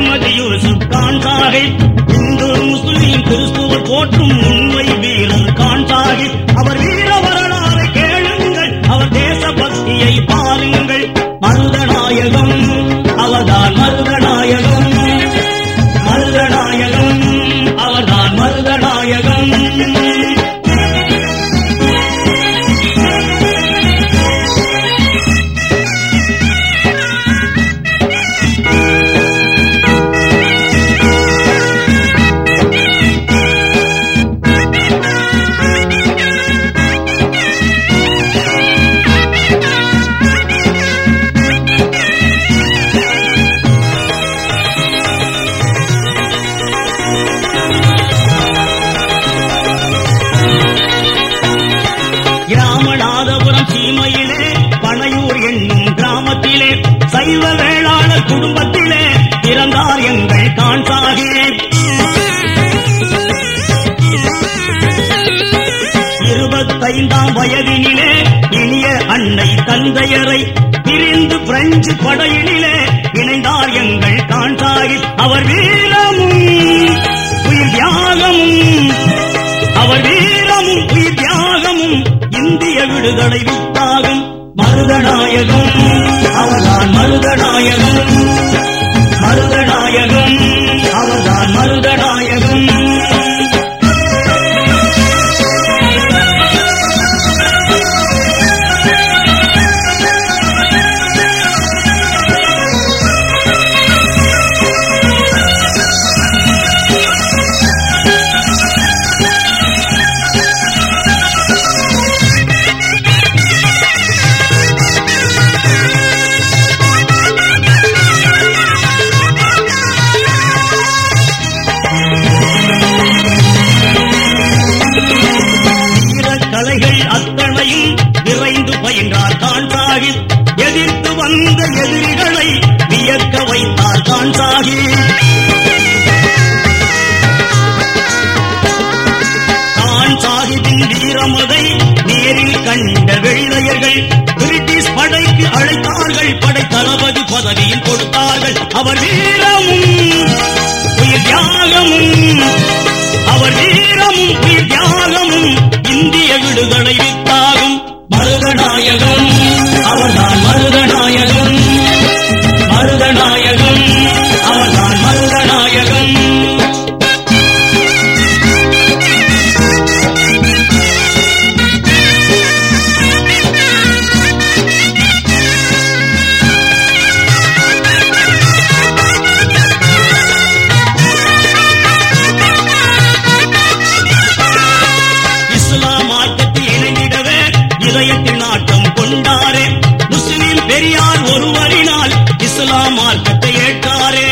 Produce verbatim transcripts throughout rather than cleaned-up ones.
முகமது யூசுப் கான் சாஹிப், இந்து முஸ்லிம் கிறிஸ்துவர் போற்றும் உண்மை வீரர் கான் சாஹிப். அவர் வீர வரலாறை கேளுங்கள், அவர் தேசபக்தியை பாருங்கள். மருதநாயகம் அவர்தான் மருதநாயகம், மருதநாயகம் அவர்தான் மருதநாயகம். ராமநாதபுரம் சீமையிலே பனையூர் என்னும் கிராமத்திலே சைவ வேளாளர் குடும்பத்திலே பிறந்தார் எங்கள் கான் சாஹிப். இருபத்தைந்தாம் வயதினிலே இனிய அன்னை தந்தையரை பிரிந்து பிரெஞ்சு படையினிலே இணைந்தார் எங்கள் கான் சாஹிப். அவர் வீரமும் உயிர் தியாகமும், அவர் வீரமும் உயிர் தியாகமும் இந்திய விடுதலை வித்தாகும். மருதநாயகம் அவர்தான் மருதநாயகம், மருதநாயகம் அவர்தான் மருதநாயகம். அத்தனையும் நிறைந்து பயின்றார் கான் சாஹிப். எதிர்த்து வந்த எதிரிகளை வியக்க வைத்தார் கான் சாஹிப். கான் சாஹிப்பின் வீரமதை நேரில் கண்ட வெள்ளையர்கள் பிரிட்டிஷ் படைக்கு அழைத்தார்கள். படை தளபதி பதவியில் கொடுத்தார்கள். அவர் வீரமும் உயிர் தியாகமும், அவர் வீரமும் உயிர் தியாகமும் இந்திய விடுதலை வித்தாகும். மருதநாயகம் அவர்தான் மருதநாயகம், மருதநாயகம் அவர்தான் மருதநாயகம். இதயத்தில் நாட்டம் கொண்டாரே, முஸ்லிம் பெரியார் ஒருவரினால் இஸ்லாம் மார்க்கத்தை ஏற்றாரே.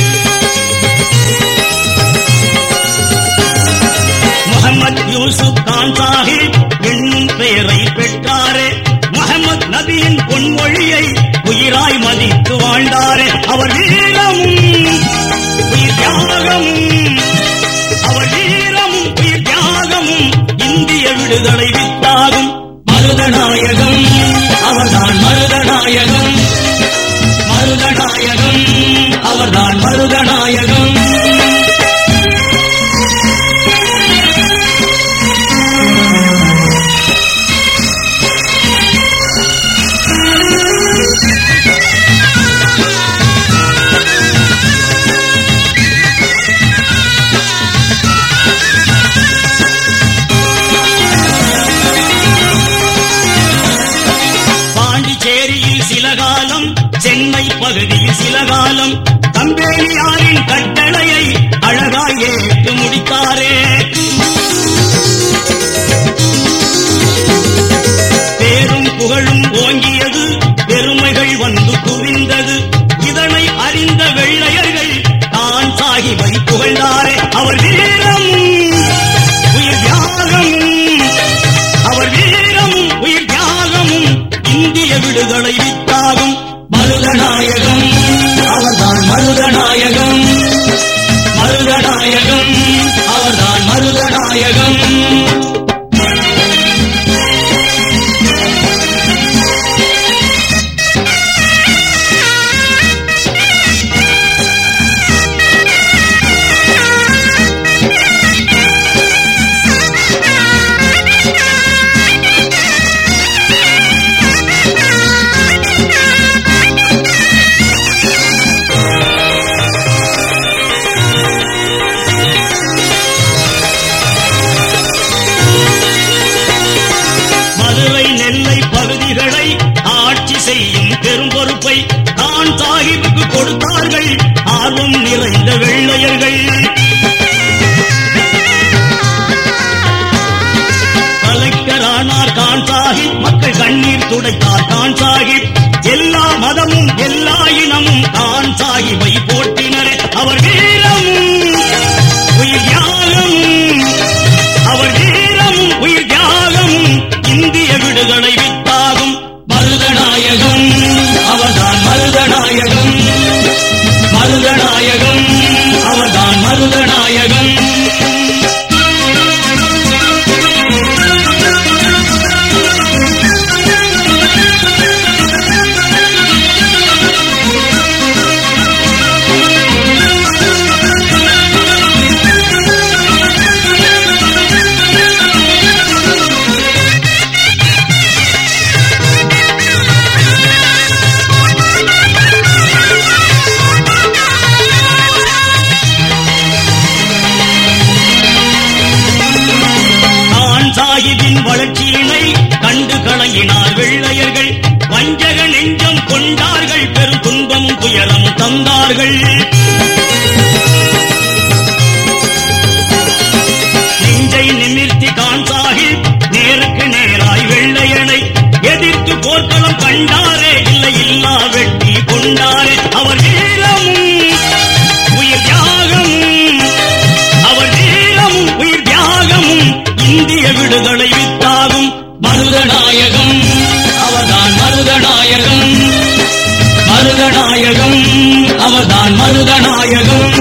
முகமது யூசுப் கான் சாஹிப் என்னும் பெயரை பெற்றாரே. முகமது நபியின் பொன்மொழியை உயிராய் மதித்து வாழ்ந்தாரே. அவர் வீரமும் உயிர் தியாகமும், அவர் வீரமும் உயிர் தியாகமும் இந்திய விடுதலை வித்தாகும். மருதநாயகம் அவர்தான் மருதநாயகம், மருதநாயகம் அவர்தான் மருதநாயகம். சென்னை பகுதியில் சில காலம் கம்பெனியாரின் கட்டளையை அழகாய் ஏற்று முடித்தாரே. பேரும் புகழும் ஓங்கியது, பெருமைகள் வந்து குவிந்தது. இதனை அறிந்த வெள்ளையர்கள் கான் சாஹிப்பை புகழ்ந்தாரே. அவர் வீரமும் உயிர் தியாகமும், அவர் வீரமும் உயிர் தியாகமும் இந்திய விடுதலை வித்தாகும். மருதநாயகம் அவர்தான் மருதநாயகம், மருதநாயகம் அவர்தான் மருதநாயகம். ஆர்வம் நிறைந்த வெள்ளையர்கள். கலெக்டரானார் கான் சாஹிப், மக்கள் கண்ணீர் துடைத்தார் கான் சாஹிப். எல்லா மதமும் எல்லா இனமும் கான் சாஹிப்பை போற்றினரே. அவர் வீரமும் உயிர் தியாகமும், அவர் வீரமும் உயிர் தியாகமும் இந்திய விடுதலை வித்தாகும். மருதநாயகம் அவர்தான் மருதநாயகம், மருதநாயகம் அவர்தான் மருதநாயகம். வளர்ச்சியினை கண்டு கலங்கினார் வெள்ளையர்கள். வஞ்சக நெஞ்சம் கொண்டார்கள், பெரும் துன்பமும் துயரம் தந்தார்கள். நெஞ்சை நிமிர்த்தி கான் சாஹிப் நேருக்கு நேராய் வெள்ளையனை எதிர்த்து போர்க்களம் கண்டாரே, இல்லை இல்லா வெட்டி கொண்டாரே. அவர் வீரமும் உயிர் தியாகமும், அவர் வீரமும் உயிர் தியாகமும் இந்திய விடுதலை வித்தாகும். மருதநாயகம் அவர்தான் மருதநாயகம், மருதநாயகம் அவர்தான் மருதநாயகம்.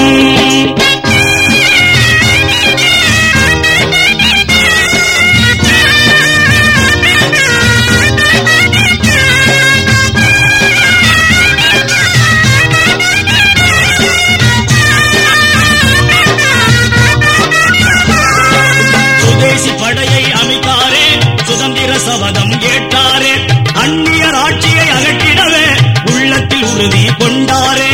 சுதேசி படையை அமைத்தாரே, சுதந்திர சபதம் ஏற்றாரே, அந்நியர் ஆட்சியை அகற்றிடவே உள்ளத்தில் உறுதி கொண்டாரே.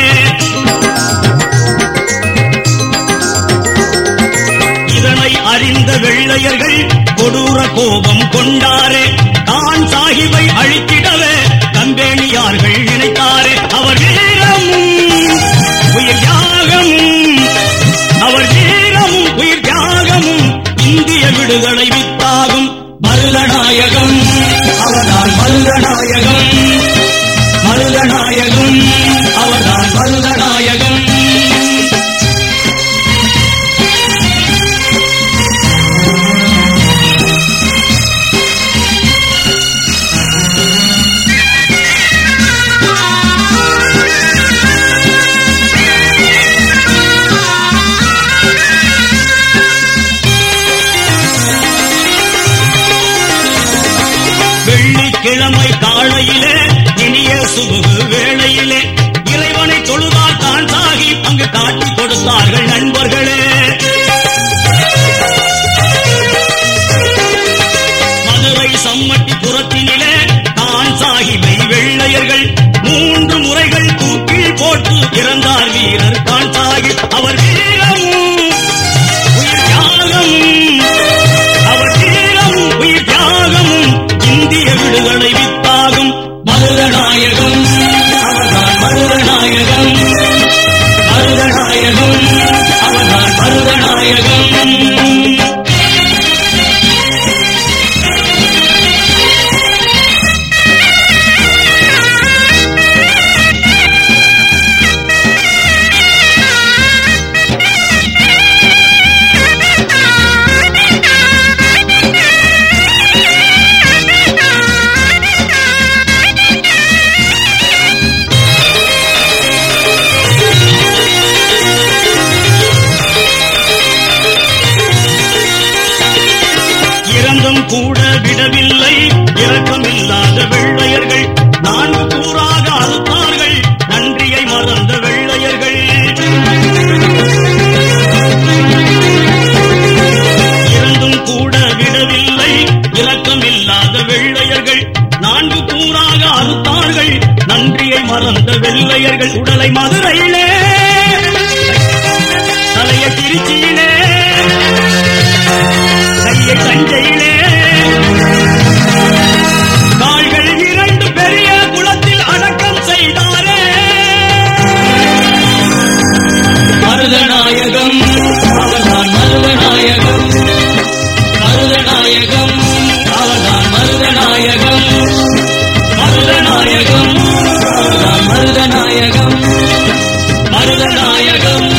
இதனை அறிந்த வெள்ளையர்கள் கொடூர கோபம் கொண்டாரே. கான் சாஹிப்பை அழித்திடவே கம்பெனியார்கள் நினைத்தாரே. அவர் வீரமும் உயிர் தியாகமும், அவர் வீரமும் உயிர் தியாகமும் இந்திய விடுதலை வித்தாகும். மருதநாயகம் அவர்தான் மருதநாயகம், மருதநாயகம் அவர்தான் மருதநாயகம். வெள்ளிக்கிழமை காலையிலே இனிய சுபுகு வேளையிலே இறைவனை தொழுதால் கான் சாஹிப் அங்கு காட்டிக் கொடுத்தார்கள் நண்பர்களே. மதுரை சம்மட்டி புறத்தினிலே கான் சாஹிப்பை வெள்ளையர்கள் மூன்று முறைகள் தூக்கில் போட்டு இறந்தார் வீரர் கான் சாஹிப். அவர் வீரமும் உயிர் தியாகமும், அவர் வீரமும் உயிர் தியாகமும் இந்திய விடுதலை வித்தாகும். மருதநாயகம் அவர்தான் மருதநாயகம், மருதநாயகம் அவர்தான் மருதநாயகம். கூட விடவில்லை இரக்கமில்லாத வெள்ளையர்கள், நான்கு கூறாக அறுத்தார்கள் நன்றியை மறந்த வெள்ளையர்கள். இருந்தும் கூட விடவில்லை இரக்கமில்லாத வெள்ளையர்கள், நான்கு கூறாக அறுத்தார்கள் நன்றியை மறந்த வெள்ளையர்கள். உடலை மதுரையிலே, தலைய திருச்சியிலே, கையை தஞ்சையிலே, கால்கள் இரண்டு பெரிய குளத்தில் அடக்கம் செய்தாரே. மருதநாயகம் அவர்தான் மருதநாயகம் மருதநாயகம் அவர்தான் மருதநாயகம் மருதநாயகம்